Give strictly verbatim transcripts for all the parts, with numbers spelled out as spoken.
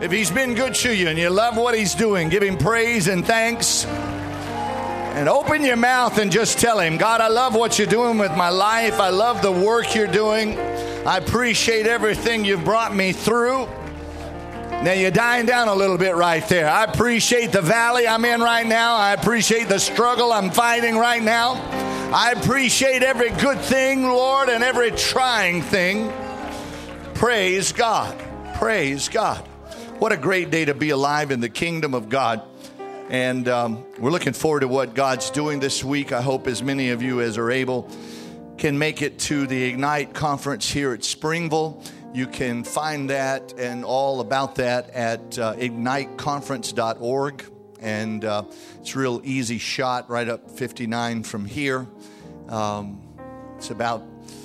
If he's been good to you and you love what he's doing, give him praise and thanks. And open your mouth and just tell him, God, I love what you're doing with my life. I love the work you're doing. I appreciate everything you've brought me through. Now you're dying down a little bit right there. I appreciate the valley I'm in right now. I appreciate the struggle I'm fighting right now. I appreciate every good thing, Lord, and every trying thing. Praise God. Praise God. What a great day to be alive in the kingdom of God. And um, we're looking forward to what God's doing this week. I hope as many of you as are able can make it to the Ignite conference here at Springville. You can find that and all about that at uh, ignite conference dot org. And uh, it's a real easy shot right up fifty-nine from here. Um, it's about,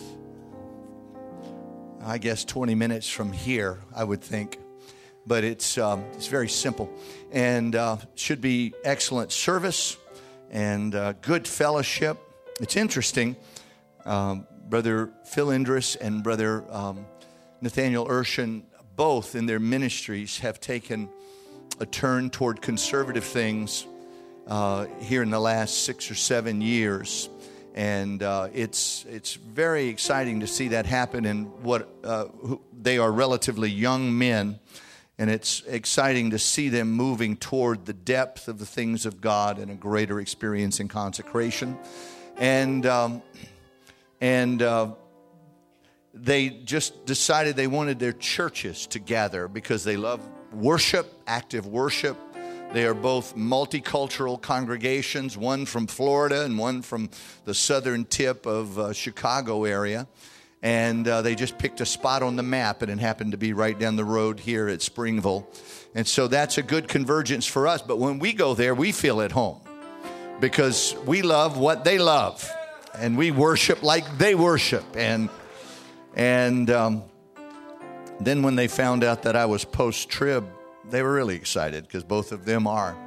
I guess, twenty minutes from here, I would think. But it's um, it's very simple, and uh, should be excellent service and uh, good fellowship. It's interesting, um, Brother Phil Indris and Brother um, Nathaniel Urshan, both in their ministries have taken a turn toward conservative things uh, here in the last six or seven years, and uh, it's it's very exciting to see that happen. And what uh, who, they are relatively young men. And it's exciting to see them moving toward the depth of the things of God and a greater experience in consecration. And um, and uh, they just decided they wanted their churches to gather because they love worship, active worship. They are both multicultural congregations, one from Florida and one from the southern tip of uh, Chicago area. And uh, they just picked a spot on the map, and it happened to be right down the road here at Springville. And so that's a good convergence for us. But when we go there, we feel at home because we love what they love, and we worship like they worship. And and um, then when they found out that I was post-trib, they were really excited because both of them are.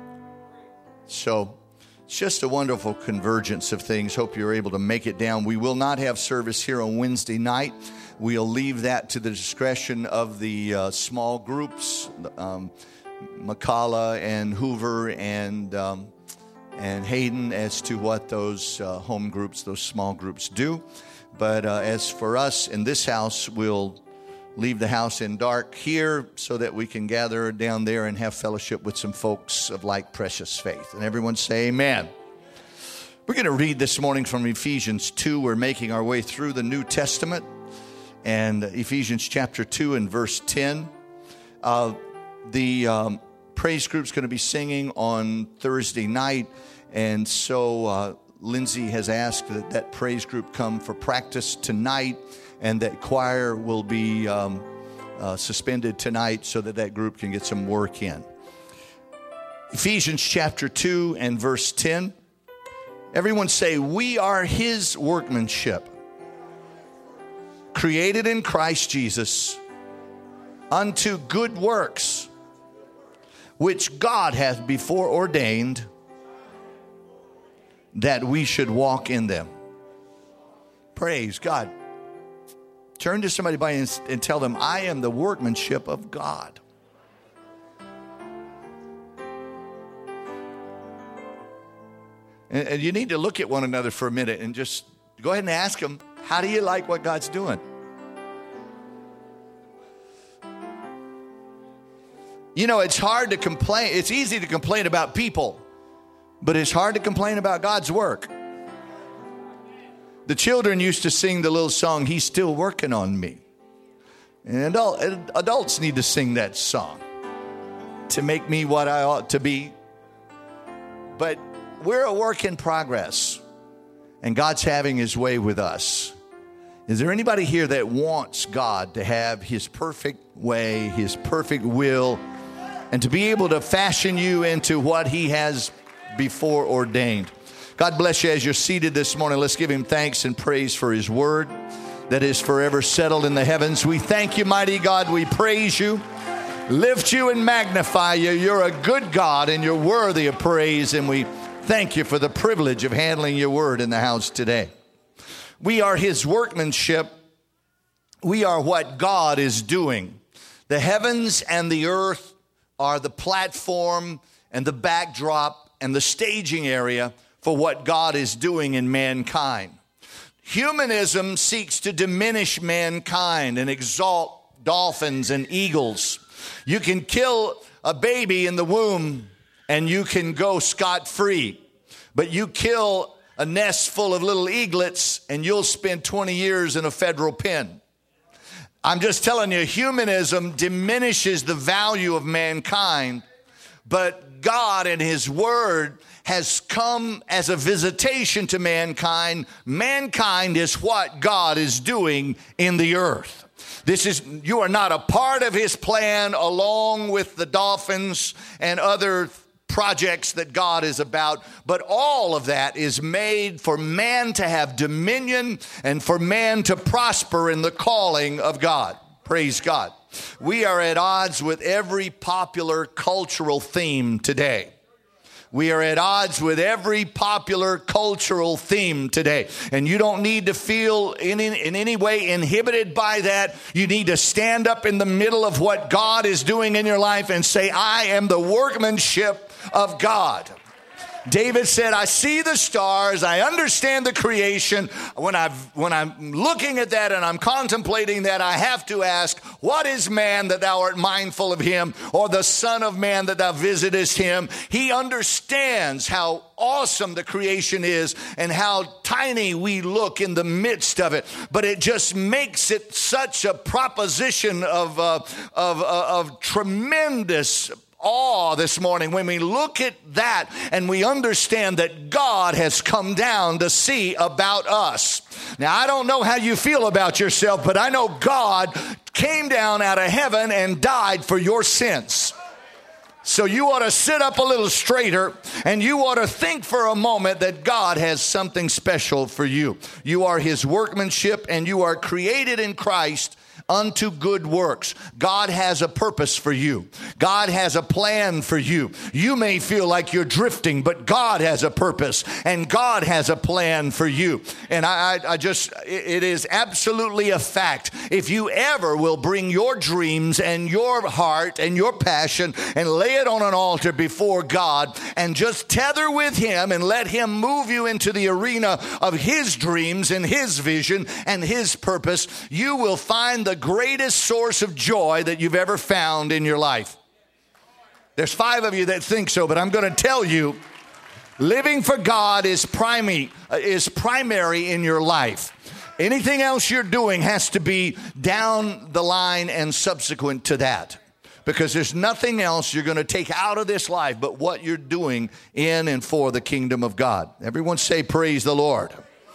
So it's just a wonderful convergence of things. Hope you're able to make it down. We will not have service here on Wednesday night. We'll leave that to the discretion of the uh, small groups, um, McCalla and Hoover and um, and Hayden, as to what those uh, home groups, those small groups do. But uh, as for us in this house, we'll leave the house in dark here so that we can gather down there and have fellowship with some folks of like precious faith. And everyone say amen. We're going to read this morning from Ephesians two. We're making our way through the New Testament. And Ephesians chapter two and verse ten. Uh, the um, praise group's going to be singing on Thursday night. And so uh, Lindsay has asked that that praise group come for practice tonight. And that choir will be um, uh, suspended tonight so that that group can get some work in. Ephesians chapter two and verse ten. Everyone say, we are his workmanship, created in Christ Jesus unto good works, which God hath before ordained that we should walk in them. Praise God. Turn to somebody by and, and tell them, I am the workmanship of God. And, and you need to look at one another for a minute and just go ahead and ask them, how do you like what God's doing? You know, it's hard to complain. It's easy to complain about people, but it's hard to complain about God's work. The children used to sing the little song, He's Still Working on Me. And adult, adults need to sing that song to make me what I ought to be. But we're a work in progress, and God's having his way with us. Is there anybody here that wants God to have his perfect way, his perfect will, and to be able to fashion you into what he has before ordained? God bless you as you're seated this morning. Let's give him thanks and praise for his word that is forever settled in the heavens. We thank you, mighty God. We praise you, lift you, and magnify you. You're a good God, and you're worthy of praise, and we thank you for the privilege of handling your word in the house today. We are his workmanship. We are what God is doing. The heavens and the earth are the platform and the backdrop and the staging area for what God is doing in mankind. Humanism seeks to diminish mankind and exalt dolphins and eagles. You can kill a baby in the womb and you can go scot-free, but you kill a nest full of little eaglets and you'll spend twenty years in a federal pen. I'm just telling you, humanism diminishes the value of mankind, but God and His Word has come as a visitation to mankind. Mankind is what God is doing in the earth. This is, you are not a part of His plan along with the dolphins and other projects that God is about, but all of that is made for man to have dominion and for man to prosper in the calling of God. Praise God. We are at odds with every popular cultural theme today. We are at odds with every popular cultural theme today. And you don't need to feel in, in, in any way inhibited by that. You need to stand up in the middle of what God is doing in your life and say, I am the workmanship of God. David said, I see the stars, I understand the creation. When, I've, when I'm looking at that and I'm contemplating that, I have to ask, what is man that thou art mindful of him, or the son of man that thou visitest him? He understands how awesome the creation is and how tiny we look in the midst of it. But it just makes it such a proposition of, uh, of, uh, of tremendous awe this morning when we look at that and we understand that God has come down to see about us. Now, I don't know how you feel about yourself, but I know God came down out of heaven and died for your sins. So you ought to sit up a little straighter and you ought to think for a moment that God has something special for you. You are His workmanship and you are created in Christ unto good works. God has a purpose for you. God has a plan for you. You may feel like you're drifting, but God has a purpose and God has a plan for you. And I, I, I just, it is absolutely a fact. If you ever will bring your dreams and your heart and your passion and lay it on an altar before God and just tether with Him and let Him move you into the arena of His dreams and His vision and His purpose, you will find the greatest source of joy that you've ever found in your life. There's five of you that think so, but I'm going to tell you, living for God is primary, is primary in your life. Anything else you're doing has to be down the line and subsequent to that, because there's nothing else you're going to take out of this life but what you're doing in and for the kingdom of God. Everyone say, praise the Lord.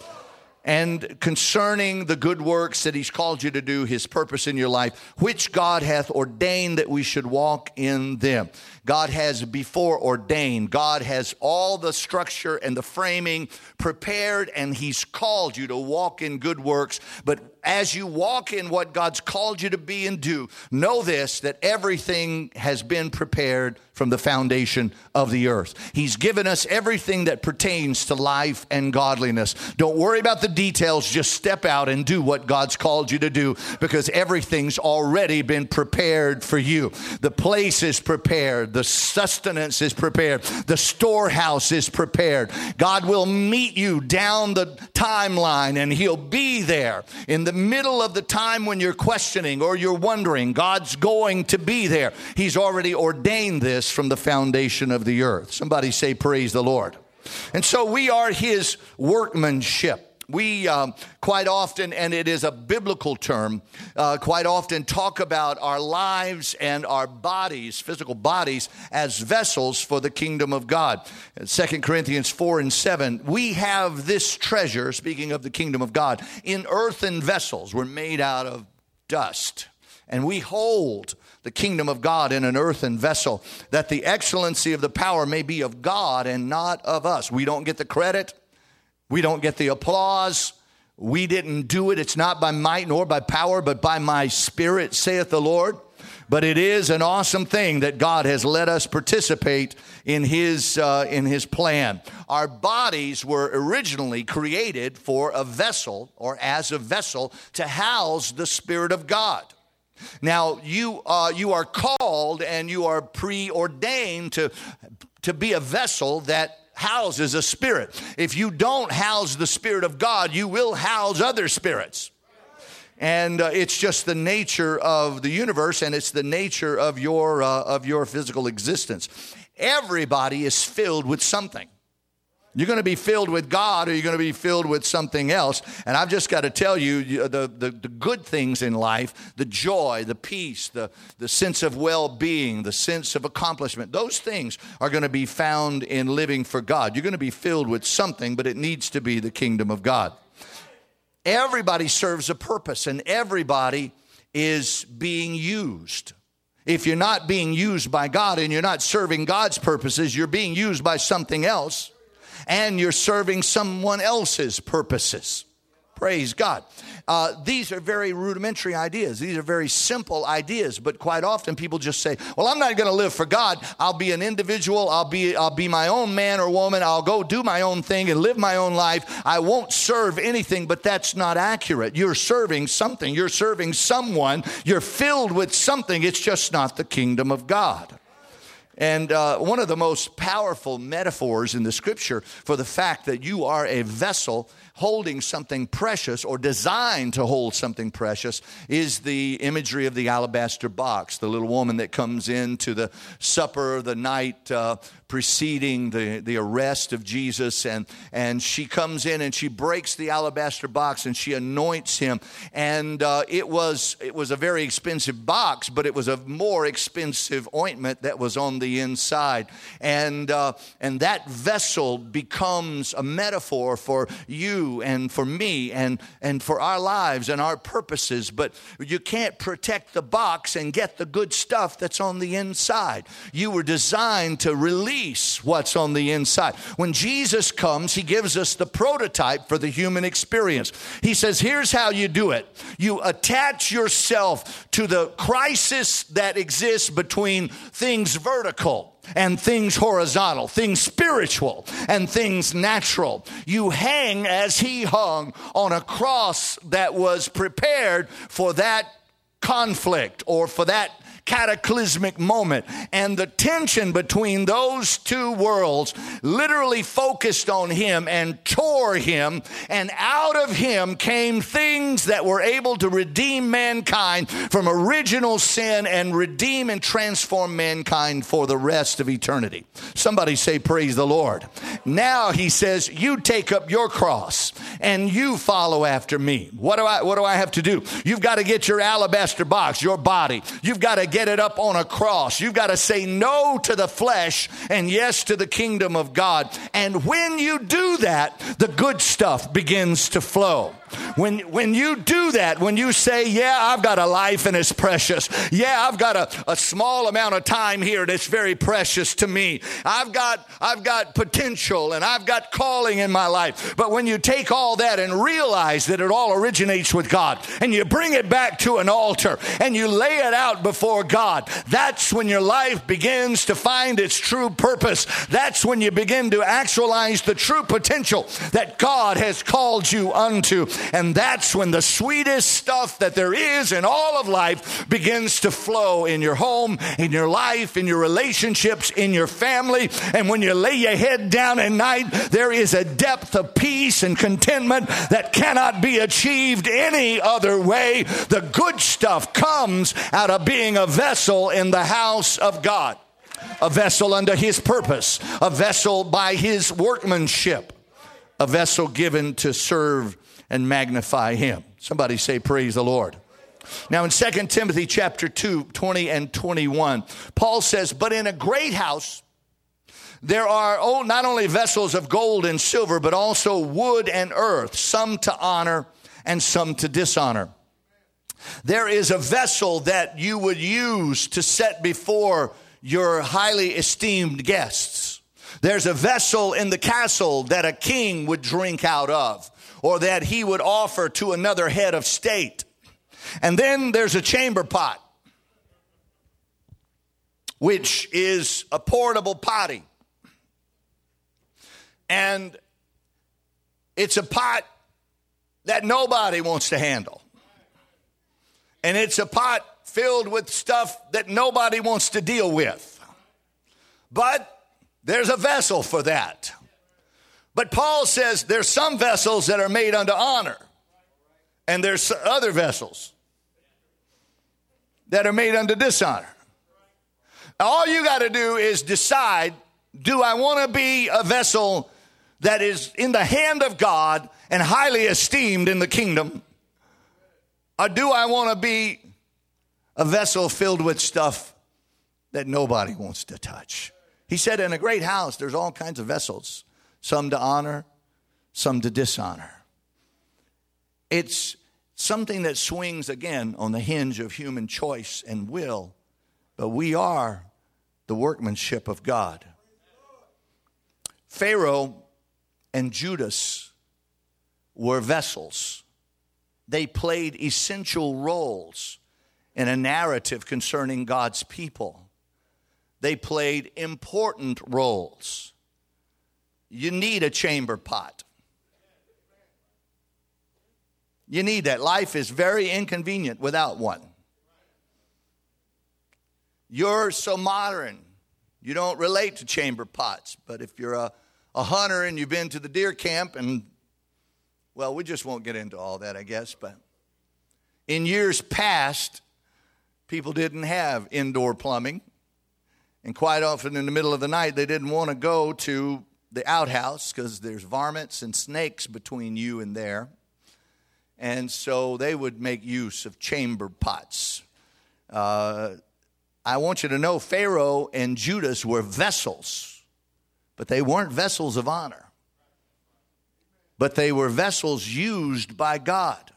And concerning the good works that He's called you to do, His purpose in your life, which God hath ordained that we should walk in them. God has before ordained. God has all the structure and the framing prepared, and He's called you to walk in good works. But as you walk in what God's called you to be and do, know this, that everything has been prepared from the foundation of the earth. He's given us everything that pertains to life and godliness. Don't worry about the details. Just step out and do what God's called you to do, because everything's already been prepared for you. The place is prepared. The sustenance is prepared. The storehouse is prepared. God will meet you down the timeline, and He'll be there in the middle of the time when you're questioning or you're wondering. God's going to be there. He's already ordained this from the foundation of the earth. Somebody say, praise the Lord. And so we are His workmanship. We um, quite often, and it is a biblical term, uh, quite often talk about our lives and our bodies, physical bodies, as vessels for the kingdom of God. Second Corinthians four and seven, we have this treasure, speaking of the kingdom of God, in earthen vessels. We're made out of dust. And we hold the kingdom of God in an earthen vessel, that the excellency of the power may be of God and not of us. We don't get the credit. We don't get the applause. We didn't do it. It's not by might nor by power, but by my Spirit, saith the Lord. But it is an awesome thing that God has let us participate in His uh, in His plan. Our bodies were originally created for a vessel, or as a vessel, to house the Spirit of God. Now, you, uh, you are called and you are preordained to, to be a vessel that houses a spirit. If you don't house the Spirit of God, you will house other spirits. And uh, it's just the nature of the universe, and it's the nature of your, uh, of your physical existence. Everybody is filled with something. You're going to be filled with God, or you're going to be filled with something else. And I've just got to tell you, the, the, the good things in life, the joy, the peace, the, the sense of well-being, the sense of accomplishment, those things are going to be found in living for God. You're going to be filled with something, but it needs to be the kingdom of God. Everybody serves a purpose, and everybody is being used. If you're not being used by God and you're not serving God's purposes, you're being used by something else. And you're serving someone else's purposes. Praise God. Uh, these are very rudimentary ideas. These are very simple ideas, but quite often people just say, well, I'm not going to live for God. I'll be an individual. I'll be, I'll be my own man or woman. I'll go do my own thing and live my own life. I won't serve anything, but that's not accurate. You're serving something. You're serving someone. You're filled with something. It's just not the kingdom of God. And uh, one of the most powerful metaphors in the scripture for the fact that you are a vessel holding something precious or designed to hold something precious is the imagery of the alabaster box. The little woman that comes into the supper the night uh, preceding the, the arrest of Jesus, and, and she comes in and she breaks the alabaster box and she anoints him. And uh, it was it was a very expensive box, but it was a more expensive ointment that was on the inside. And uh, and that vessel becomes a metaphor for you and for me and, and for our lives and our purposes. But you can't protect the box and get the good stuff that's on the inside. You were designed to release what's on the inside. When Jesus comes, he gives us the prototype for the human experience. He says, here's how you do it. You attach yourself to the crisis that exists between things vertical and things horizontal, things spiritual and things natural. You hang as he hung on a cross that was prepared for that conflict or for that cataclysmic moment. And the tension between those two worlds literally focused on him and tore him, and out of him came things that were able to redeem mankind from original sin and redeem and transform mankind for the rest of eternity. Somebody say, praise the Lord. Now he says, you take up your cross and you follow after me. What do I, what do I have to do? You've got to get your alabaster box, your body. You've got to get it up on a cross. You've got to say no to the flesh and yes to the kingdom of God. And when you do that, the good stuff begins to flow. When, when you do that, when you say, yeah, I've got a life and it's precious. Yeah, I've got a, a small amount of time here that's very precious to me. I've got, I've got potential and I've got calling in my life. But when you take all that and realize that it all originates with God, and you bring it back to an altar and you lay it out before God, that's when your life begins to find its true purpose. That's when you begin to actualize the true potential that God has called you unto. And that's when the sweetest stuff that there is in all of life begins to flow in your home, in your life, in your relationships, in your family. And when you lay your head down at night, there is a depth of peace and contentment that cannot be achieved any other way. The good stuff comes out of being a vessel in the house of God, a vessel under his purpose, a vessel by his workmanship, a vessel given to serve and magnify him. Somebody say, praise the Lord. Now in Second Timothy chapter two, twenty and twenty-one, Paul says, but in a great house there are oh, not only vessels of gold and silver, but also wood and earth, some to honor and some to dishonor. There is a vessel that you would use to set before your highly esteemed guests. There's a vessel in the castle that a king would drink out of, or that he would offer to another head of state. And then there's a chamber pot, which is a portable potty. And it's a pot that nobody wants to handle. And it's a pot filled with stuff that nobody wants to deal with. But there's a vessel for that. But Paul says there's some vessels that are made unto honor. And there's other vessels that are made unto dishonor. All you got to do is decide, do I want to be a vessel that is in the hand of God and highly esteemed in the kingdom? Or do I want to be a vessel filled with stuff that nobody wants to touch? He said in a great house, there's all kinds of vessels, some to honor, some to dishonor. It's something that swings again on the hinge of human choice and will, but we are the workmanship of God. Pharaoh and Judas were vessels. They played essential roles in a narrative concerning God's people. They played important roles. You need a chamber pot. You need that. Life is very inconvenient without one. You're so modern, you don't relate to chamber pots. But if you're a, a hunter and you've been to the deer camp, and, well, we just won't get into all that, I guess. But in years past, people didn't have indoor plumbing. And quite often in the middle of the night, they didn't want to go to the outhouse because there's varmints and snakes between you and there. And so they would make use of chamber pots. Uh, I want you to know Pharaoh and Judas were vessels, but they weren't vessels of honor. But they were vessels used by God.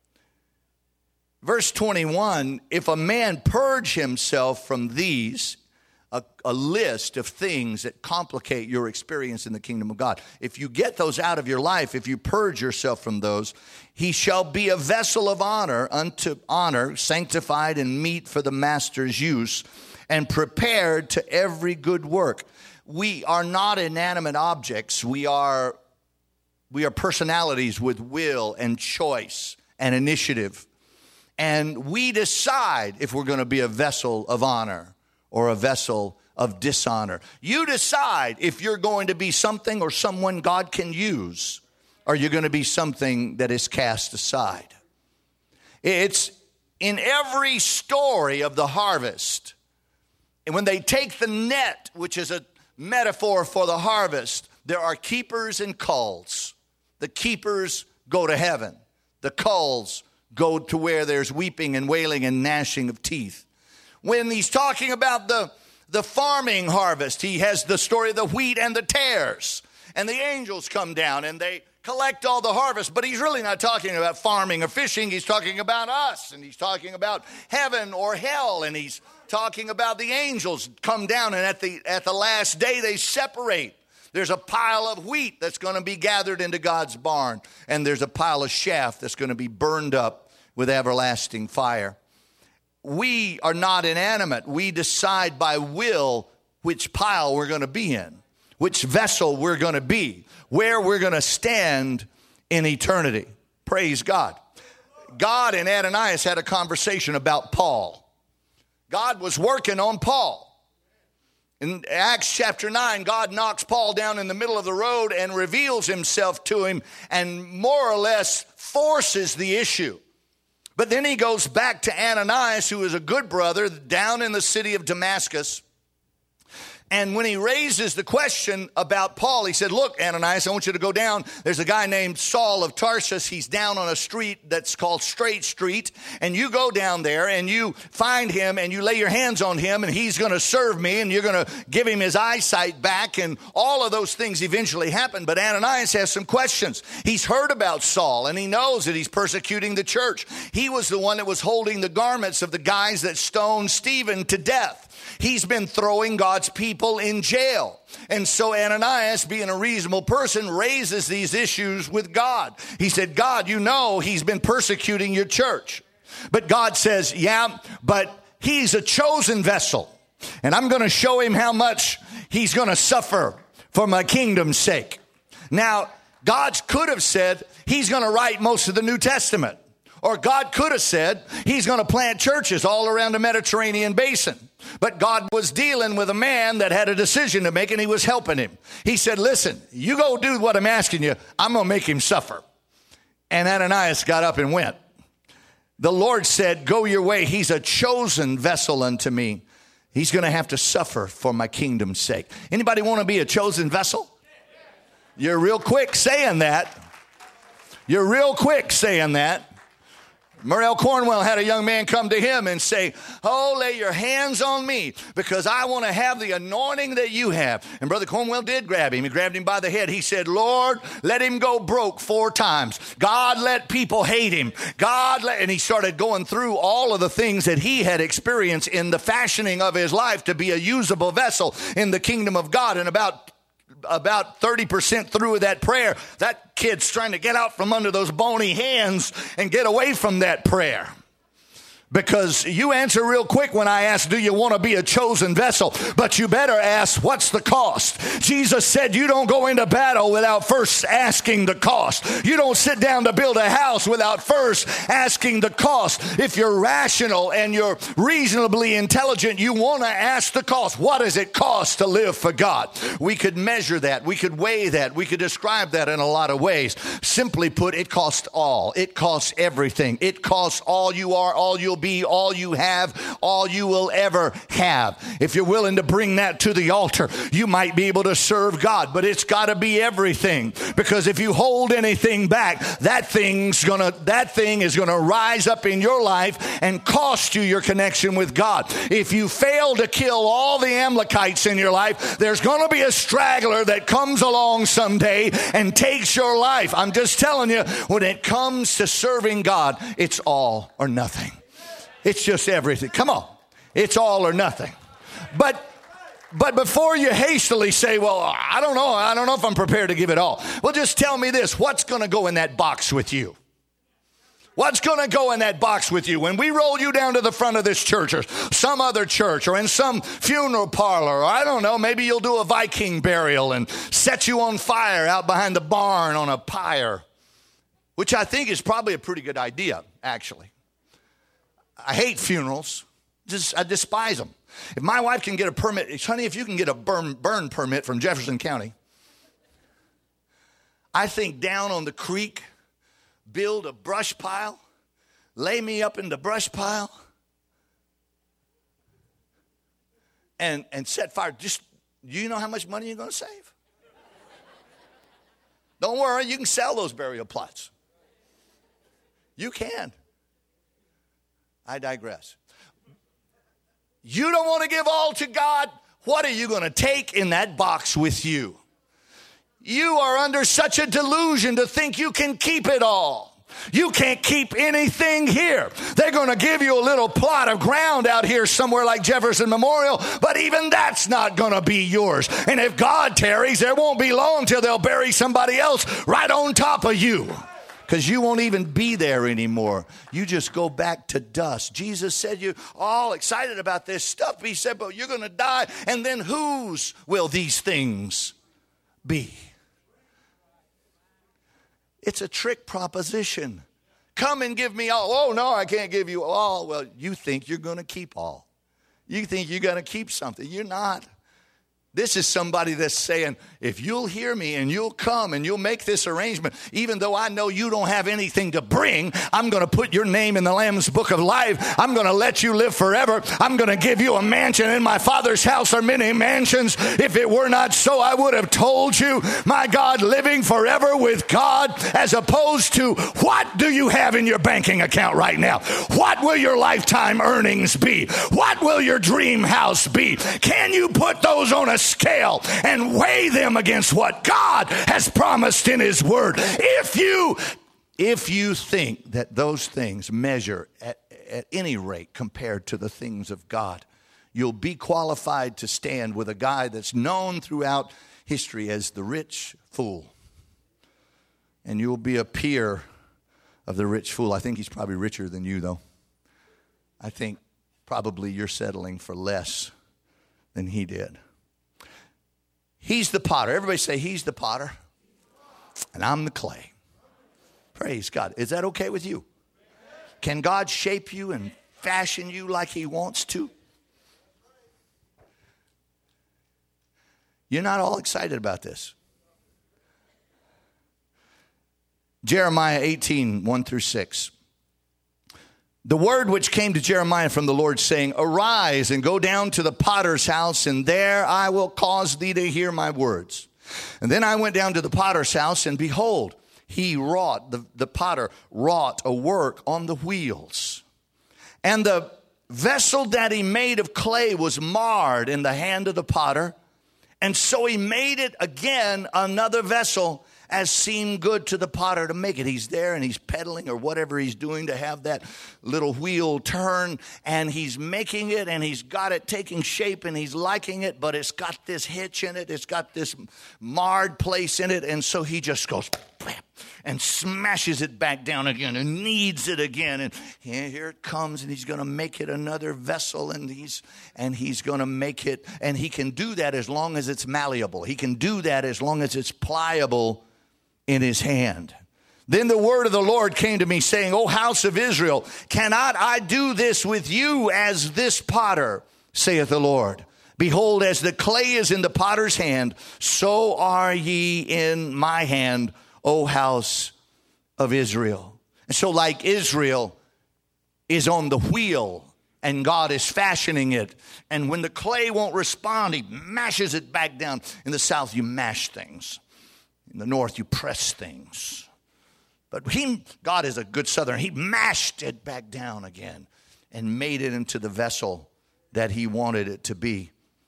Verse twenty-one, if a man purge himself from these, a, a list of things that complicate your experience in the kingdom of God. If you get those out of your life, if you purge yourself from those, he shall be a vessel of honor unto honor, sanctified and meet for the master's use, and prepared to every good work. We are not inanimate objects. We are, we are personalities with will and choice and initiative. And we decide if we're going to be a vessel of honor or a vessel of dishonor. You decide if you're going to be something or someone God can use, or you're going to be something that is cast aside. It's in every story of the harvest. And when they take the net, which is a metaphor for the harvest, there are keepers and culls. The keepers go to heaven. The culls go to where there's weeping and wailing and gnashing of teeth. When he's talking about the, the farming harvest, he has the story of the wheat and the tares. And the angels come down and they collect all the harvest. But he's really not talking about farming or fishing. He's talking about us. And he's talking about heaven or hell. And he's talking about the angels come down. And at the, at the last day, they separate. There's a pile of wheat that's going to be gathered into God's barn. And there's a pile of chaff that's going to be burned up with everlasting fire. We are not inanimate. We decide by will which pile we're going to be in, which vessel we're going to be, where we're going to stand in eternity. Praise God. God and Ananias had a conversation about Paul. God was working on Paul. In Acts chapter nine, God knocks Paul down in the middle of the road and reveals himself to him and more or less forces the issue. But then he goes back to Ananias, who is a good brother, down in the city of Damascus. And when he raises the question about Paul, he said, look, Ananias, I want you to go down. There's a guy named Saul of Tarsus. He's down on a street that's called Straight Street. And you go down there and you find him and you lay your hands on him and he's going to serve me and you're going to give him his eyesight back. And all of those things eventually happen. But Ananias has some questions. He's heard about Saul and he knows that he's persecuting the church. He was the one that was holding the garments of the guys that stoned Stephen to death. He's been throwing God's people in jail. And so Ananias, being a reasonable person, raises these issues with God. He said, God, you know he's been persecuting your church. But God says, yeah, but he's a chosen vessel. And I'm going to show him how much he's going to suffer for my kingdom's sake. Now, God could have said he's going to write most of the New Testament. Or God could have said he's going to plant churches all around the Mediterranean basin. But God was dealing with a man that had a decision to make, and he was helping him. He said, listen, you go do what I'm asking you. I'm going to make him suffer. And Ananias got up and went. The Lord said, go your way. He's a chosen vessel unto me. He's going to have to suffer for my kingdom's sake. Anybody want to be a chosen vessel? You're real quick saying that. You're real quick saying that. Murrell Cornwell had a young man come to him and say, oh, lay your hands on me because I want to have the anointing that you have. And Brother Cornwell did grab him. He grabbed him by the head. He said, Lord, let him go broke four times. God, let people hate him. God, let, and he started going through all of the things that he had experienced in the fashioning of his life to be a usable vessel in the kingdom of God. And about About thirty percent through that prayer, that kid's trying to get out from under those bony hands and get away from that prayer. Because you answer real quick when I ask, do you want to be a chosen vessel? But you better ask, what's the cost? Jesus said you don't go into battle without first asking the cost. You don't sit down to build a house without first asking the cost. If you're rational and you're reasonably intelligent, you want to ask the cost. What does it cost to live for God? We could measure that. We could weigh that. We could describe that in a lot of ways. Simply put, it costs all. It costs everything. It costs all you are, all you'll be, all you have, all you will ever have. If you're willing to bring that to the altar, you might be able to serve God, but it's got to be everything, because if you hold anything back, that thing's gonna that thing is gonna rise up in your life and cost you your connection with God. If you fail to kill all the Amalekites in your life, there's gonna be a straggler that comes along someday and takes your life. I'm just telling you, when it comes to serving God, it's all or nothing. It's just everything. Come on. It's all or nothing. But but before you hastily say, well, I don't know. I don't know if I'm prepared to give it all. Well, just tell me this. What's going to go in that box with you? What's going to go in that box with you? When we roll you down to the front of this church or some other church or in some funeral parlor, or I don't know, maybe you'll do a Viking burial and set you on fire out behind the barn on a pyre, which I think is probably a pretty good idea, actually. I hate funerals. Just I despise them. If my wife can get a permit, honey, if you can get a burn, burn permit from Jefferson County, I think down on the creek, build a brush pile, lay me up in the brush pile, and, and set fire. Just, do you know how much money you're going to save? Don't worry, you can sell those burial plots. You can. I digress. You don't want to give all to God? What are you going to take in that box with you? You are under such a delusion to think you can keep it all. You can't keep anything here. They're going to give you a little plot of ground out here somewhere like Jefferson Memorial, but even that's not going to be yours. And if God tarries, there won't be long till they'll bury somebody else right on top of you. Because you won't even be there anymore. You just go back to dust. Jesus said you're all excited about this stuff. He said, but you're going to die. And then whose will these things be? It's a trick proposition. Come and give me all. Oh, no, I can't give you all. Well, you think you're going to keep all. You think you're going to keep something. You're not. This is somebody that's saying, if you'll hear me and you'll come and you'll make this arrangement, even though I know you don't have anything to bring, I'm going to put your name in the Lamb's Book of Life. I'm going to let you live forever. I'm going to give you a mansion. In my Father's house are many mansions. If it were not so, I would have told you, my God, living forever with God, as opposed to what do you have in your banking account right now? What will your lifetime earnings be? What will your dream house be? Can you put those on a scale and weigh them against what God has promised in his word? If you if you think that those things measure at, at any rate compared to the things of God, you'll be qualified to stand with a guy that's known throughout history as the rich fool. And you'll be a peer of the rich fool. I think he's probably richer than you, though. I think probably you're settling for less than he did. He's the potter. Everybody say, he's the potter, and I'm the clay. Praise God. Is that okay with you? Can God shape you and fashion you like he wants to? You're not all excited about this. Jeremiah eighteen, one through six. The word which came to Jeremiah from the Lord, saying, arise and go down to the potter's house, and there I will cause thee to hear my words. And then I went down to the potter's house, and behold, he wrought, the, the potter wrought a work on the wheels. And the vessel that he made of clay was marred in the hand of the potter. And so he made it again another vessel, as seemed good to the potter to make it. He's there and he's pedaling or whatever he's doing to have that little wheel turn, and he's making it, and he's got it taking shape, and he's liking it, but it's got this hitch in it. It's got this marred place in it, and so he just goes and smashes it back down again and kneads it again, and here it comes, and he's going to make it another vessel, and he's and he's going to make it, and he can do that as long as it's malleable. He can do that as long as it's pliable in his hand. Then the word of the Lord came to me, saying, O house of Israel, cannot I do this with you as this potter, saith the Lord? Behold, as the clay is in the potter's hand, so are ye in my hand, O house of Israel. And so like Israel is on the wheel, and God is fashioning it, and when the clay won't respond, he mashes it back down. In the south, you mash things. In the north, you press things. But he, God is a good southerner. He mashed it back down again and made it into the vessel that he wanted it to be.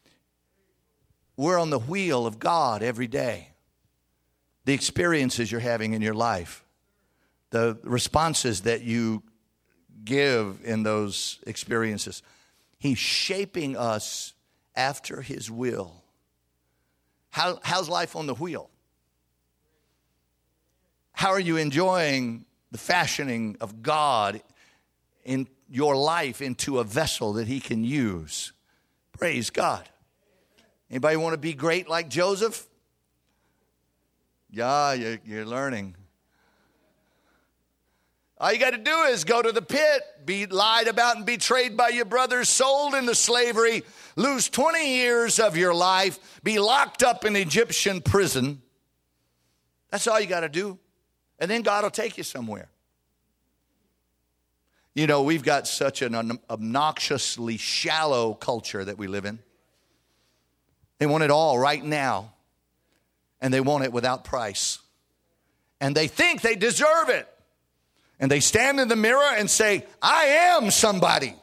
We're on the wheel of God every day. The experiences you're having in your life, the responses that you give in those experiences, he's shaping us after his will. How, how's life on the wheel? How are you enjoying the fashioning of God in your life into a vessel that he can use? Praise God. Anybody want to be great like Joseph? Yeah, you're, you're learning. All you got to do is go to the pit, be lied about and betrayed by your brothers, sold into slavery, lose twenty years of your life, be locked up in Egyptian prison. That's all you got to do. And then God will take you somewhere. You know, we've got such an obnoxiously shallow culture that we live in. They want it all right now. And they want it without price. And they think they deserve it. And they stand in the mirror and say, I am somebody.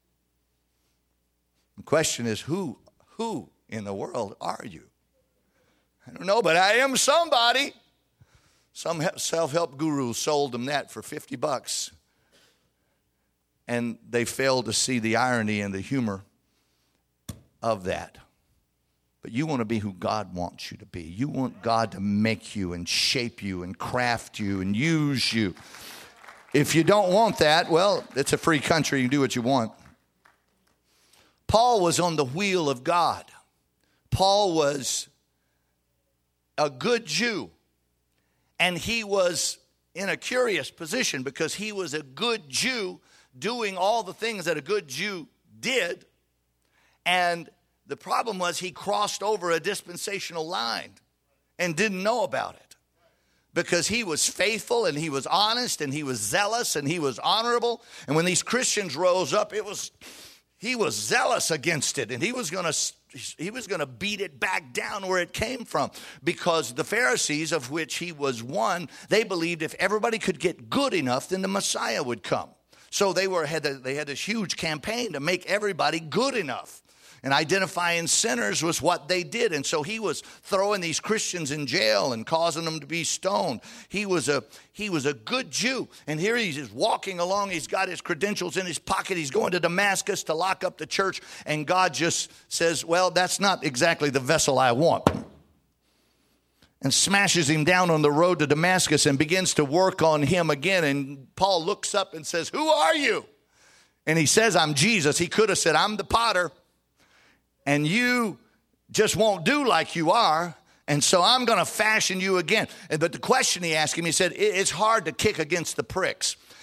The question is, who, who in the world are you? I don't know, but I am somebody. Some self-help gurus sold them that for fifty bucks. And they failed to see the irony and the humor of that. But you want to be who God wants you to be. You want God to make you and shape you and craft you and use you. If you don't want that, well, it's a free country. You can do what you want. Paul was on the wheel of God. Paul was a good Jew. And he was in a curious position because he was a good Jew doing all the things that a good Jew did. And the problem was he crossed over a dispensational line and didn't know about it. Because he was faithful and he was honest and he was zealous and he was honorable. And when these Christians rose up, it was he was zealous against it, and he was going to he was going to beat it back down where it came from. Because the Pharisees, of which he was one, they believed if everybody could get good enough, then the Messiah would come. So they were had they had this huge campaign to make everybody good enough. And identifying sinners was what they did. And so he was throwing these Christians in jail and causing them to be stoned. He was a he was a good Jew. And here he's just walking along. He's got his credentials in his pocket. He's going to Damascus to lock up the church. And God just says, well, that's not exactly the vessel I want. And smashes him down on the road to Damascus and begins to work on him again. And Paul looks up and says, who are you? And he says, I'm Jesus. He could have said, I'm the potter. And you just won't do like you are. And so I'm going to fashion you again. But the question he asked him, he said, it's hard to kick against the pricks.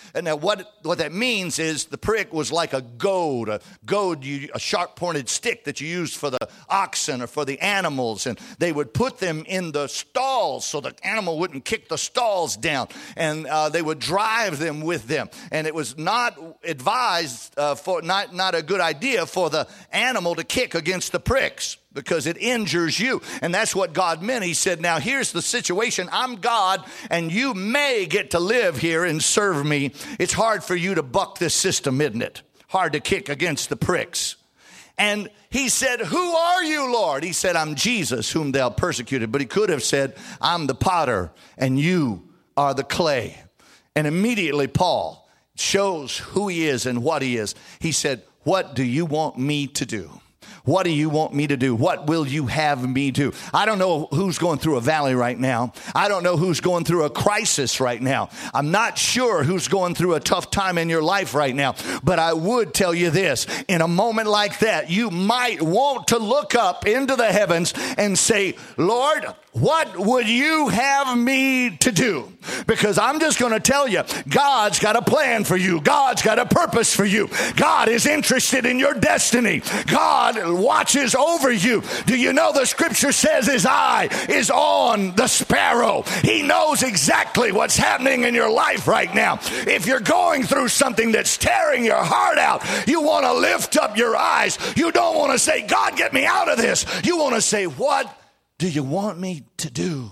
And now what, what that means is the prick was like a goad, a goad, you, a sharp-pointed stick that you used for the oxen or for the animals. And they would put them in the stalls so the animal wouldn't kick the stalls down. And uh, they would drive them with them. And it was not advised, uh, for not, not a good idea for the animal to kick against the pricks, because it injures you. And that's what God meant. He said, now here's the situation. I'm God, and you may get to live here and serve me. It's hard for you to buck this system, isn't it? Hard to kick against the pricks. And he said, who are you, Lord? He said, I'm Jesus, whom thou persecuted. But he could have said, I'm the potter, and you are the clay. And immediately Paul shows who he is and what he is. He said, what do you want me to do? What do you want me to do? What will you have me do? I don't know who's going through a valley right now. I don't know who's going through a crisis right now. I'm not sure who's going through a tough time in your life right now. But I would tell you this. In a moment like that, you might want to look up into the heavens and say, Lord, what would you have me to do? Because I'm just going to tell you, God's got a plan for you. God's got a purpose for you. God is interested in your destiny. God watches over you. Do you know the scripture says his eye is on the sparrow? He knows exactly what's happening in your life right now. If you're going through something that's tearing your heart out, you want to lift up your eyes. You don't want to say, God, get me out of this. You want to say, what do you want me to do?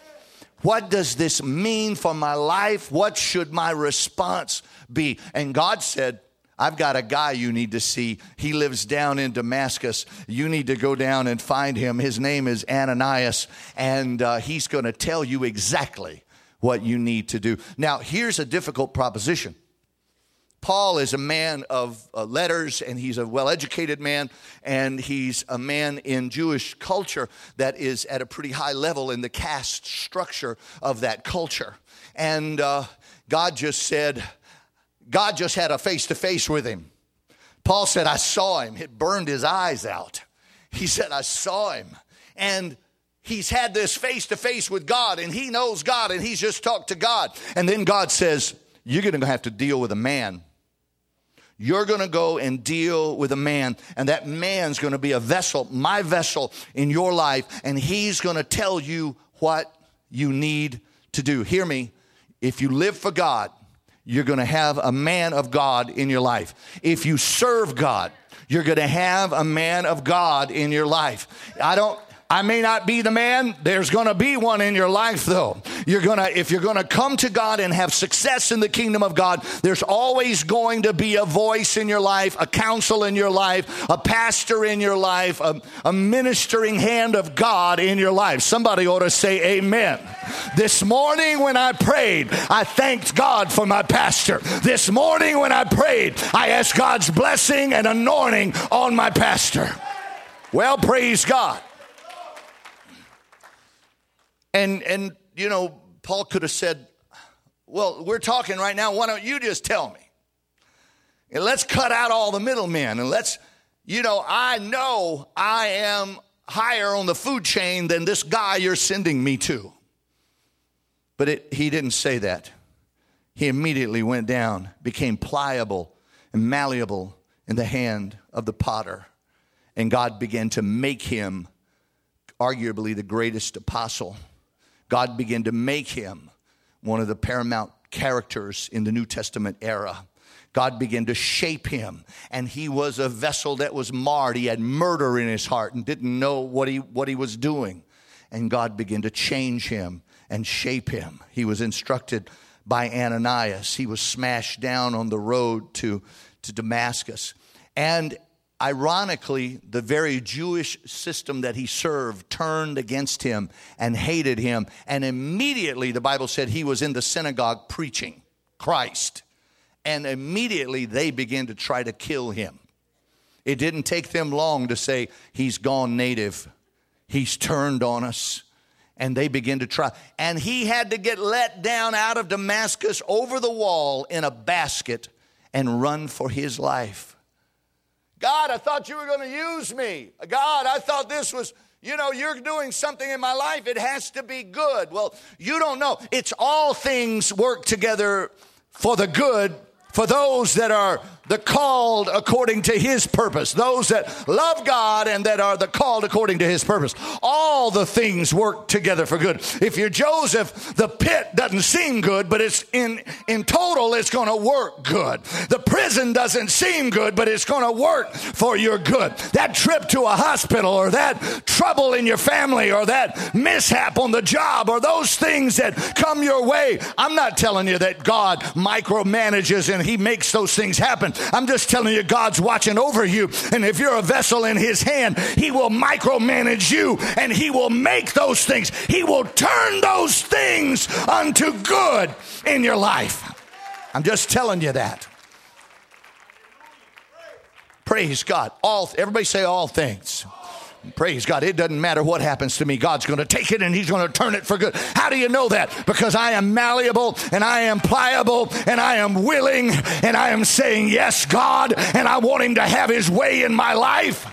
What does this mean for my life? What should my response be? And God said, I've got a guy you need to see. He lives down in Damascus. You need to go down and find him. His name is Ananias, and uh, he's going to tell you exactly what you need to do. Now, here's a difficult proposition. Paul is a man of uh, letters, and he's a well-educated man, and he's a man in Jewish culture that is at a pretty high level in the caste structure of that culture. And uh, God just said, God just had a face-to-face with him. Paul said, I saw him. It burned his eyes out. He said, I saw him. And he's had this face-to-face with God, and he knows God, and he's just talked to God. And then God says, you're going to have to deal with a man. You're going to go and deal with a man, and that man's going to be a vessel, my vessel in your life, and he's going to tell you what you need to do. Hear me. If you live for God, you're going to have a man of God in your life. If you serve God, you're going to have a man of God in your life. I don't... I may not be the man. There's going to be one in your life, though. You're going to, if you're going to come to God and have success in the kingdom of God, there's always going to be a voice in your life, a counsel in your life, a pastor in your life, a, a ministering hand of God in your life. Somebody ought to say amen. This morning when I prayed, I thanked God for my pastor. This morning when I prayed, I asked God's blessing and anointing on my pastor. Well, praise God. And, and you know, Paul could have said, well, we're talking right now. Why don't you just tell me? And let's cut out all the middlemen. And let's, you know, I know I am higher on the food chain than this guy you're sending me to. But it, he didn't say that. He immediately went down, became pliable and malleable in the hand of the potter. And God began to make him arguably the greatest apostle. God began to make him one of the paramount characters in the New Testament era. God began to shape him, and he was a vessel that was marred. He had murder in his heart and didn't know what he what he was doing. And God began to change him and shape him. He was instructed by Ananias. He was smashed down on the road to, to Damascus. And ironically, the very Jewish system that he served turned against him and hated him. And immediately, the Bible said, he was in the synagogue preaching Christ. And immediately, they began to try to kill him. It didn't take them long to say, he's gone native. He's turned on us. And they began to try. And he had to get let down out of Damascus over the wall in a basket and run for his life. God, I thought you were going to use me. God, I thought this was, you know, you're doing something in my life. It has to be good. Well, you don't know. It's all things work together for the good, for those that are the called according to his purpose, those that love God and that are the called according to his purpose. All the things work together for good. If you're Joseph, the pit doesn't seem good, but it's in, in total, it's going to work good. The prison doesn't seem good, but it's going to work for your good. That trip to a hospital, or that trouble in your family, or that mishap on the job, or those things that come your way. I'm not telling you that God micromanages and he makes those things happen. I'm just telling you, God's watching over you. And if you're a vessel in his hand, he will micromanage you and he will make those things. He will turn those things unto good in your life. I'm just telling you that. Praise God. All, everybody say all things. Praise God. It doesn't matter what happens to me. God's going to take it and he's going to turn it for good. How do you know that? Because I am malleable and I am pliable and I am willing and I am saying, yes, God, and I want him to have his way in my life.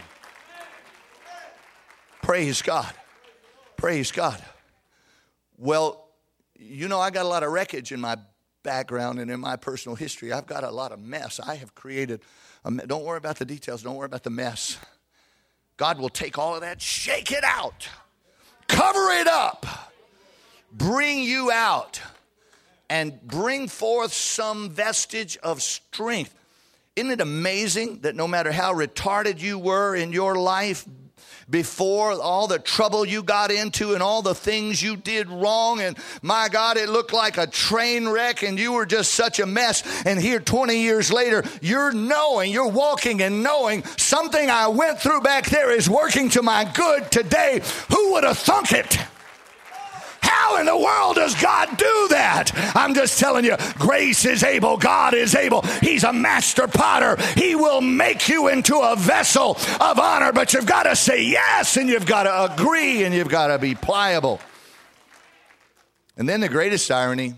Praise God. Praise God. Well, you know, I got a lot of wreckage in my background and in my personal history. I've got a lot of mess. I have created, a, don't worry about the details. Don't worry about the mess. God will take all of that, shake it out, cover it up, bring you out, and bring forth some vestige of strength. Isn't it amazing that no matter how retarded you were in your life before, all the trouble you got into and all the things you did wrong, and my God, it looked like a train wreck and you were just such a mess, and here twenty years later, you're knowing, you're walking and knowing something I went through back there is working to my good today. Who would have thunk it? How in the world does God do that? I'm just telling you, grace is able. God is able. He's a master potter. He will make you into a vessel of honor, but you've got to say yes, and you've got to agree, and you've got to be pliable. And then the greatest irony,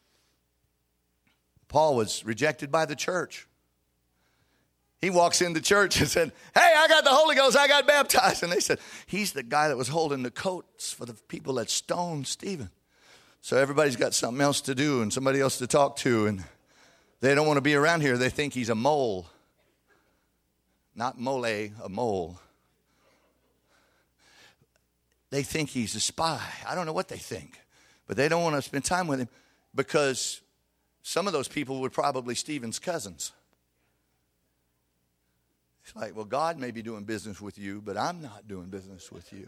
Paul was rejected by the church. He walks into church and said, hey, I got the Holy Ghost, I got baptized. And they said, he's the guy that was holding the coats for the people that stoned Stephen. So everybody's got something else to do and somebody else to talk to, and they don't want to be around here. They think he's a mole. Not mole, a mole. They think he's a spy. I don't know what they think, but they don't want to spend time with him because some of those people were probably Stephen's cousins. It's like, well, God may be doing business with you, but I'm not doing business with you.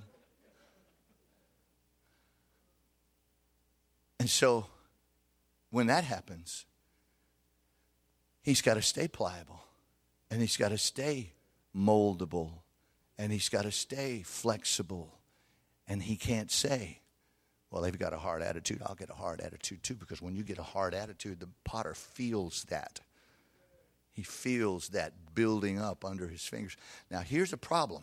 And so when that happens, he's got to stay pliable, and he's got to stay moldable, and he's got to stay flexible. And he can't say, well, they've got a hard attitude, I'll get a hard attitude too, because when you get a hard attitude, the potter feels that. He feels that building up under his fingers. Now, here's a problem.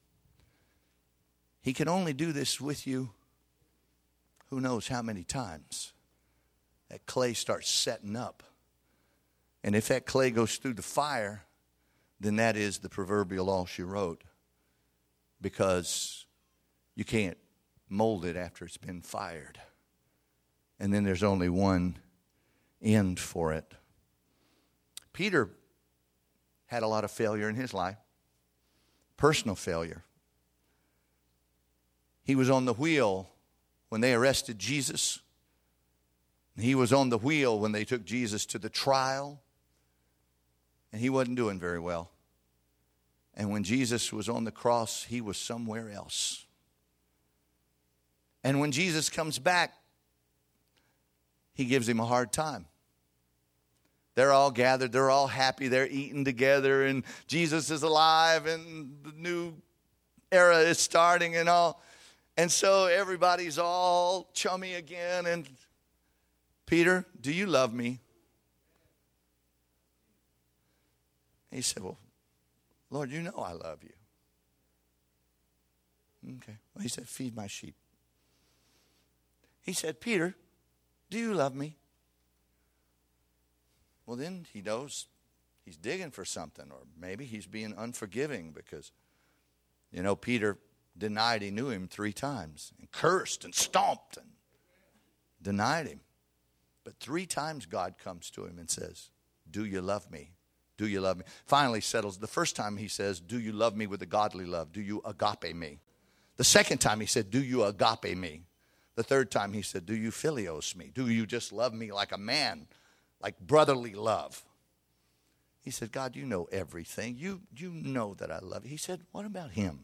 He can only do this with you who knows how many times. That clay starts setting up. And if that clay goes through the fire, then that is the proverbial all she wrote. Because you can't mold it after it's been fired. And then there's only one end for it. Peter had a lot of failure in his life, personal failure. He was on the wheel when they arrested Jesus. He was on the wheel when they took Jesus to the trial, and he wasn't doing very well. And when Jesus was on the cross, he was somewhere else. And when Jesus comes back, he gives him a hard time. They're all gathered. They're all happy. They're eating together. And Jesus is alive. And the new era is starting and all. And so everybody's all chummy again. And Peter, do you love me? And he said, well, Lord, you know I love you. Okay. Well, he said, feed my sheep. He said, Peter, do you love me? Well, then he knows he's digging for something, or maybe he's being unforgiving because, you know, Peter denied he knew him three times and cursed and stomped and denied him. But three times God comes to him and says, do you love me? Do you love me? Finally settles. The first time he says, do you love me with a godly love? Do you agape me? The second time he said, do you agape me? The third time he said, do you philios me? Do you just love me like a man, like brotherly love? He said, God, you know everything. You, you know that I love you. He said, what about him?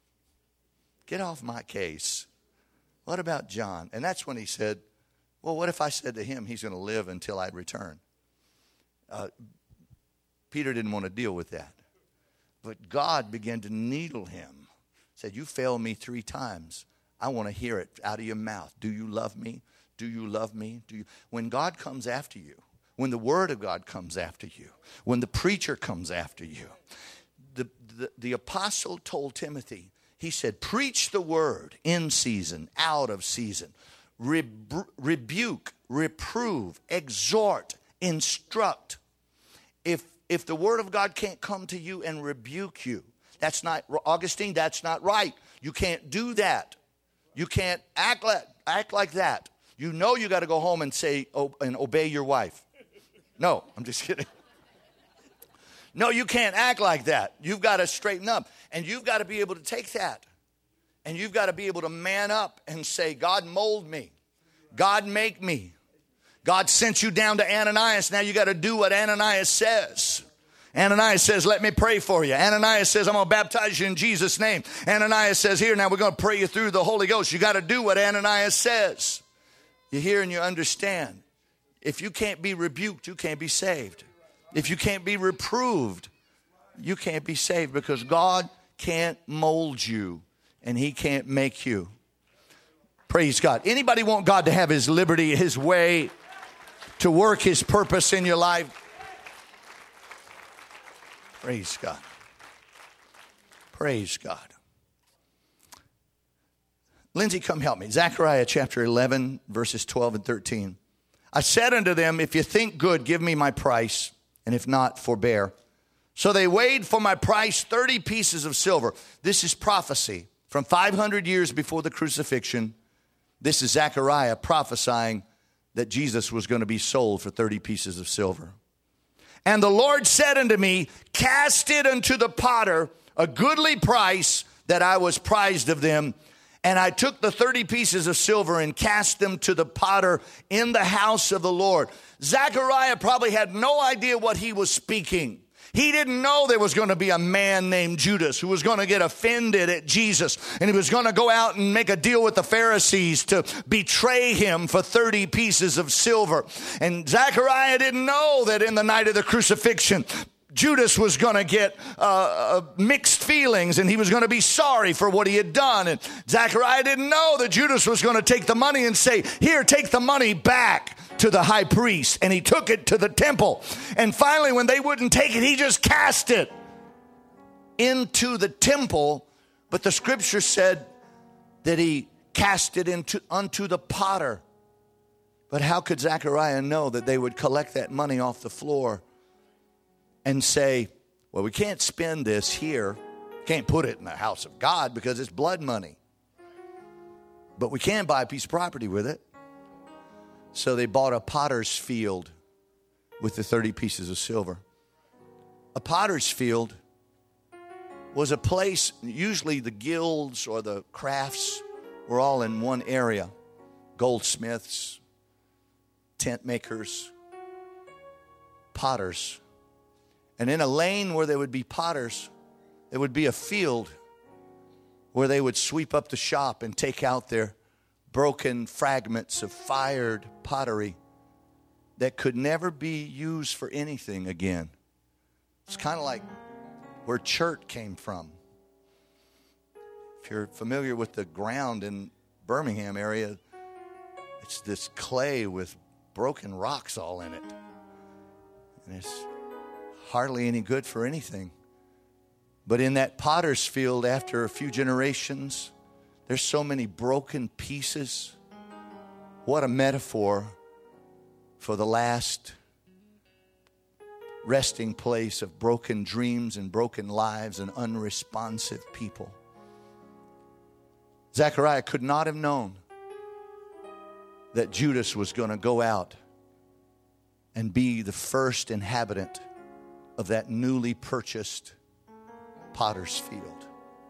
Get off my case. What about John? And that's when he said, well, what if I said to him, he's going to live until I return? Uh, Peter didn't want to deal with that. But God began to needle him. Said, you failed me three times. I want to hear it out of your mouth. Do you love me? Do you love me? Do you? When God comes after you, when the word of God comes after you, when the preacher comes after you, the, the, the apostle told Timothy, he said, preach the word in season, out of season. Rebu- rebuke, reprove, exhort, instruct. If if the word of God can't come to you and rebuke you, that's not, Augustine, that's not right. You can't do that. You can't act like, act like that. You know you got to go home and say oh, and obey your wife. No, I'm just kidding. No, you can't act like that. You've got to straighten up. And you've got to be able to take that. And you've got to be able to man up and say, God, mold me. God, make me. God sent you down to Ananias. Now you got to do what Ananias says. Ananias says, let me pray for you. Ananias says, I'm going to baptize you in Jesus' name. Ananias says, here, now we're going to pray you through the Holy Ghost. You got to do what Ananias says. You hear and you understand. If you can't be rebuked, you can't be saved. If you can't be reproved, you can't be saved, because God can't mold you and he can't make you. Praise God. Anybody want God to have his liberty, his way, to work his purpose in your life? Praise God. Praise God. Lindsay, come help me. Zechariah chapter eleven, verses twelve and thirteen. I said unto them, if you think good, give me my price, and if not, forbear. So they weighed for my price thirty pieces of silver. This is prophecy from five hundred years before the crucifixion. This is Zechariah prophesying that Jesus was going to be sold for thirty pieces of silver. And the Lord said unto me, cast it unto the potter, a goodly price that I was prized of them. And I took the thirty pieces of silver and cast them to the potter in the house of the Lord. Zechariah probably had no idea what he was speaking. He didn't know there was going to be a man named Judas who was going to get offended at Jesus, and he was going to go out and make a deal with the Pharisees to betray him for thirty pieces of silver. And Zechariah didn't know that in the night of the crucifixion, Judas was going to get uh, uh, mixed feelings, and he was going to be sorry for what he had done. And Zechariah didn't know that Judas was going to take the money and say, here, take the money back to the high priest. And he took it to the temple. And finally, when they wouldn't take it, he just cast it into the temple. But the scripture said that he cast it into unto the potter. But how could Zechariah know that they would collect that money off the floor and say, well, we can't spend this here. Can't put it in the house of God because it's blood money. But we can buy a piece of property with it. So they bought a potter's field with the thirty pieces of silver. A potter's field was a place, usually the guilds or the crafts were all in one area. Goldsmiths, tent makers, potters. And in a lane where there would be potters, there would be a field where they would sweep up the shop and take out their broken fragments of fired pottery that could never be used for anything again. It's kind of like where chert came from. If you're familiar with the ground in Birmingham area, it's this clay with broken rocks all in it. And it's hardly any good for anything. But in that potter's field, after a few generations, there's so many broken pieces. What a metaphor for the last resting place of broken dreams and broken lives and unresponsive people. Zechariah could not have known that Judas was going to go out and be the first inhabitant of that newly purchased potter's field.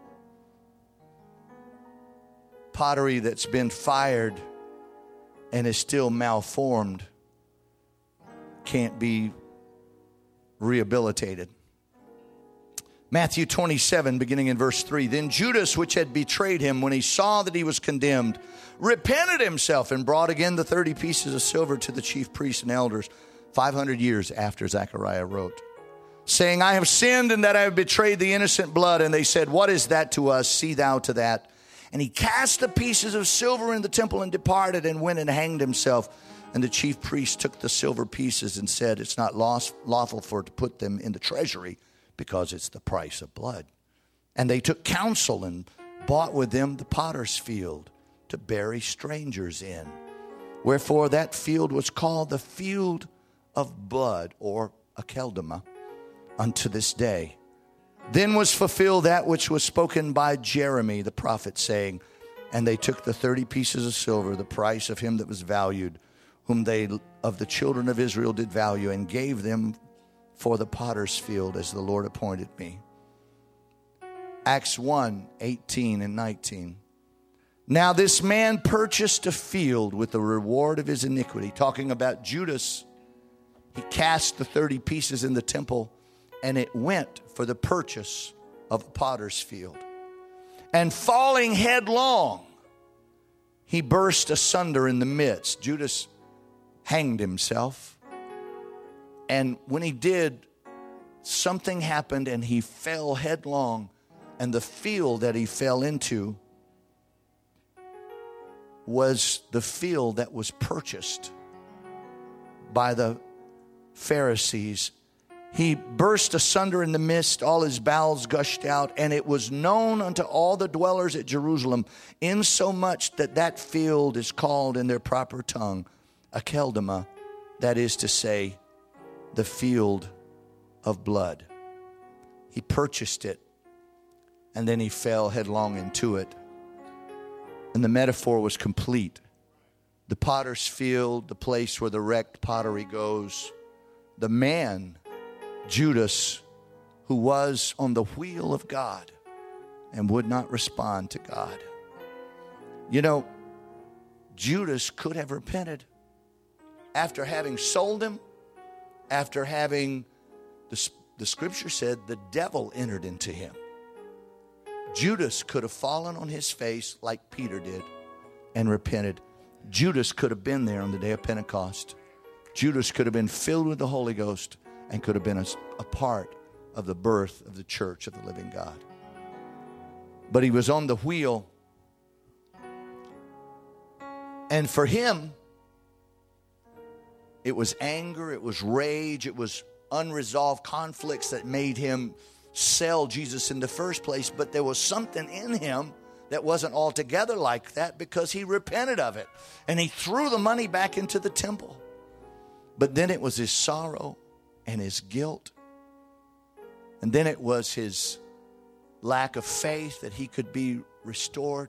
Pottery that's been fired and is still malformed can't be rehabilitated. Matthew twenty-seven, beginning in verse three. Then Judas, which had betrayed him, when he saw that he was condemned, repented himself and brought again the thirty pieces of silver to the chief priests and elders, five hundred years after Zechariah wrote, saying, I have sinned in that I have betrayed the innocent blood. And they said, what is that to us? See thou to that. And he cast the pieces of silver in the temple and departed and went and hanged himself. And the chief priest took the silver pieces and said, it's not lawful for to put them in the treasury, because it's the price of blood. And they took counsel and bought with them the potter's field to bury strangers in. Wherefore that field was called the field of blood, or Akeldama, unto this day. Then was fulfilled that which was spoken by Jeremy the prophet, saying, and they took the thirty pieces of silver, the price of him that was valued, whom they of the children of Israel did value, and gave them for the potter's field, as the Lord appointed me. Acts one, eighteen and nineteen. Now this man purchased a field with the reward of his iniquity. Talking about Judas, he cast the thirty pieces in the temple, and it went for the purchase of a potter's field. And falling headlong, he burst asunder in the midst. Judas hanged himself. And when he did, something happened and he fell headlong. And the field that he fell into was the field that was purchased by the Pharisees. He burst asunder in the midst, all his bowels gushed out, and it was known unto all the dwellers at Jerusalem, insomuch that that field is called in their proper tongue Akeldama, that is to say, the field of blood. He purchased it, and then he fell headlong into it. And the metaphor was complete. The potter's field, the place where the wrecked pottery goes. The man, Judas, who was on the wheel of God and would not respond to God. You know, Judas could have repented after having sold him. After having, the, the scripture said, the devil entered into him. Judas could have fallen on his face like Peter did and repented. Judas could have been there on the day of Pentecost. Judas could have been filled with the Holy Ghost and could have been a, a part of the birth of the church of the living God. But he was on the wheel. And for him, it was anger, it was rage, it was unresolved conflicts that made him sell Jesus in the first place. But there was something in him that wasn't altogether like that, because he repented of it. And he threw the money back into the temple. But then it was his sorrow and his guilt. And then it was his lack of faith that he could be restored.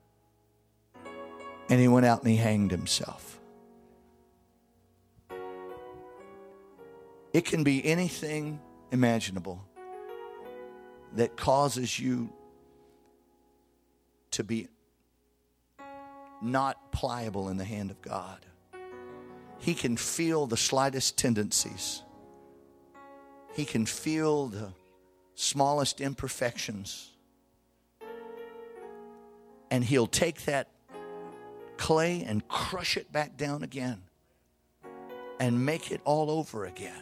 And he went out and he hanged himself. It can be anything imaginable that causes you to be not pliable in the hand of God. He can feel the slightest tendencies. He can feel the smallest imperfections. And he'll take that clay and crush it back down again and make it all over again,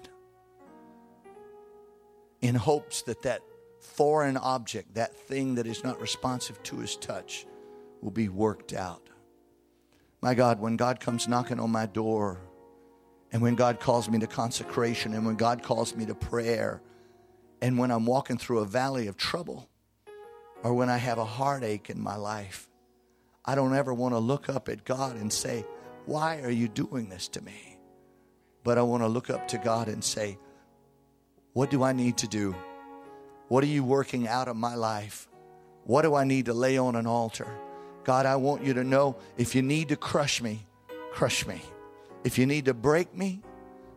in hopes that that foreign object, that thing that is not responsive to his touch, will be worked out. My God, when God comes knocking on my door, and when God calls me to consecration, and when God calls me to prayer, and when I'm walking through a valley of trouble, or when I have a heartache in my life, I don't ever want to look up at God and say, why are you doing this to me? But I want to look up to God and say, what do I need to do? What are you working out of my life? What do I need to lay on an altar? God, I want you to know, if you need to crush me, crush me. If you need to break me,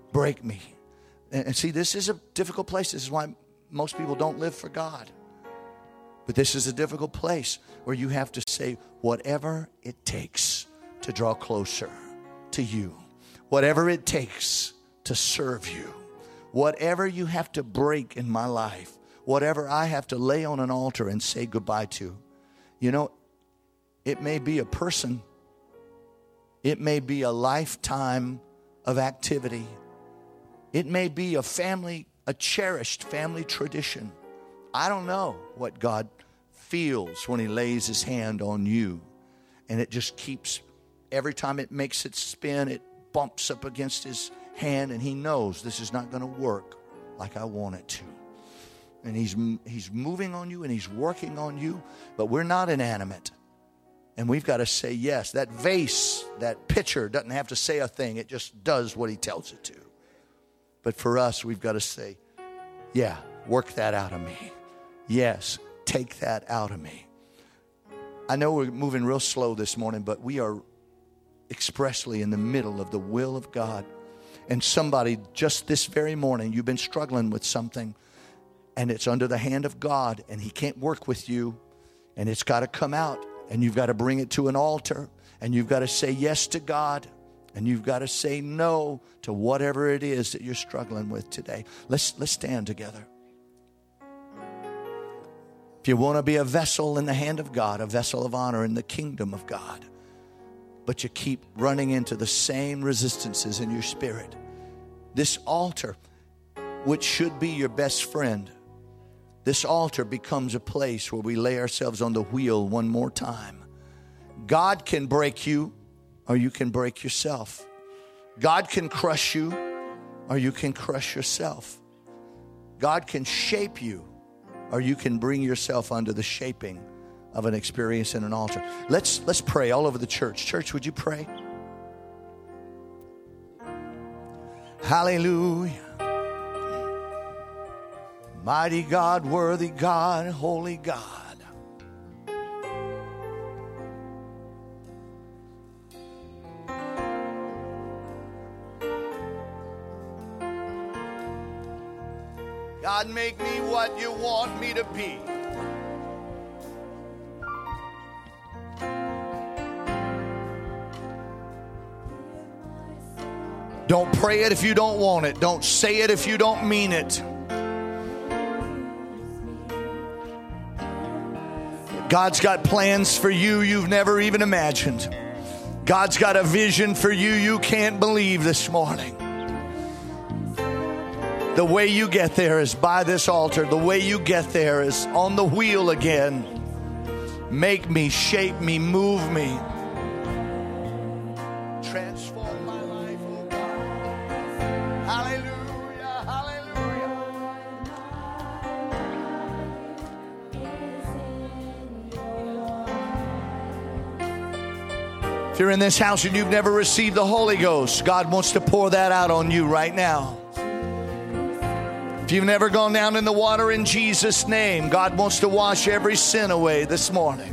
break me. And, and see, this is a difficult place. This is why most people don't live for God. But this is a difficult place where you have to say whatever it takes to draw closer to you. Whatever it takes to serve you. Whatever you have to break in my life. Whatever I have to lay on an altar and say goodbye to. You know, it may be a person. It may be a lifetime of activity. It may be a family, a cherished family tradition. I don't know what God feels when he lays his hand on you. And it just keeps, every time it makes it spin, it bumps up against his hand. And he knows this is not going to work like I want it to. And he's, he's moving on you and he's working on you. But we're not inanimate. And we've got to say yes. That vase, that pitcher doesn't have to say a thing. It just does what he tells it to. But for us, we've got to say, yeah, work that out of me. Yes, take that out of me. I know we're moving real slow this morning, but we are expressly in the middle of the will of God. And somebody just this very morning, you've been struggling with something, and it's under the hand of God, and he can't work with you, and it's got to come out. And you've got to bring it to an altar. And you've got to say yes to God. And you've got to say no to whatever it is that you're struggling with today. Let's, let's stand together. If you want to be a vessel in the hand of God, a vessel of honor in the kingdom of God, but you keep running into the same resistances in your spirit, this altar, which should be your best friend, this altar becomes a place where we lay ourselves on the wheel one more time. God can break you, or you can break yourself. God can crush you, or you can crush yourself. God can shape you, or you can bring yourself under the shaping of an experience in an altar. Let's, let's pray all over the church. Church, would you pray? Hallelujah. Mighty God, worthy God, holy God. God, make me what you want me to be. Don't pray it if you don't want it. Don't say it if you don't mean it. God's got plans for you you've never even imagined. God's got a vision for you you can't believe this morning. The way you get there is by this altar. The way you get there is on the wheel again. Make me, shape me, move me. Transform my life, oh God. Hallelujah, hallelujah. If you're in this house and you've never received the Holy Ghost, God wants to pour that out on you right now. If you've never gone down in the water in Jesus' name, God wants to wash every sin away this morning.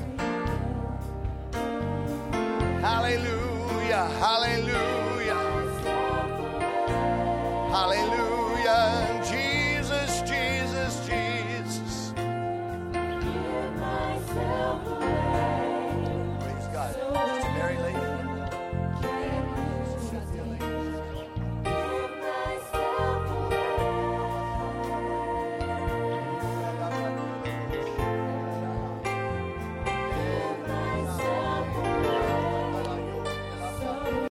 Hallelujah, hallelujah, hallelujah.